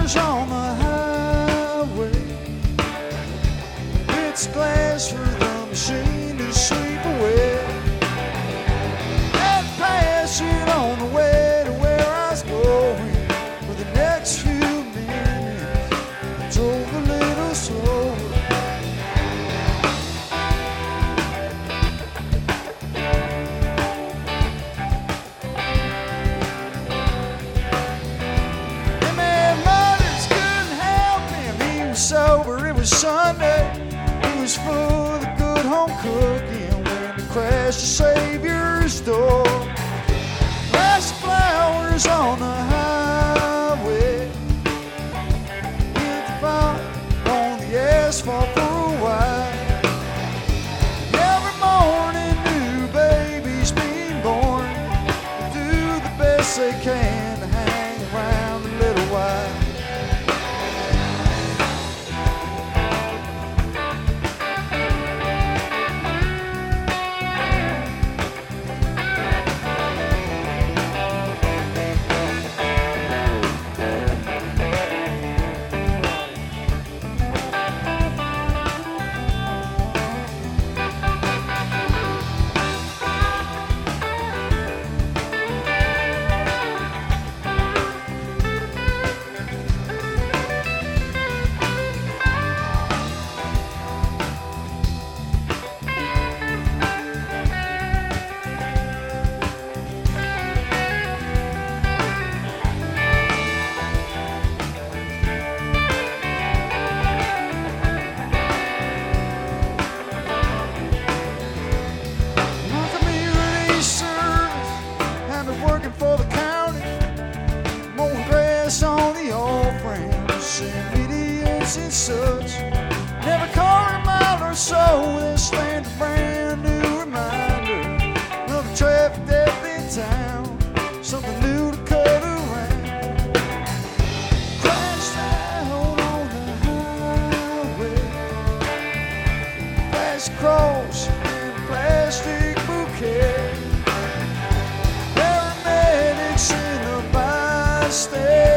flowers on the highway. It's glass for the machine to sweep away. And pass it on the way to where I was going. For the next few minutes, I drove a little slower. Sober, it was Sunday. It was full of the good home cooking when we crashed the Savior's door. Last flowers on the highway, hit the fire on the asphalt for a while. Every morning, new babies being born. They do the best they can to hang around a little while. Working for the county, mowing grass on the old frames and idiots and such. Never caught a mile or so, then stand a brand new reminder of the traffic death in town, something new to cut around. Crashed out on the highway, fast across in a plastic bouquet. In the bystanders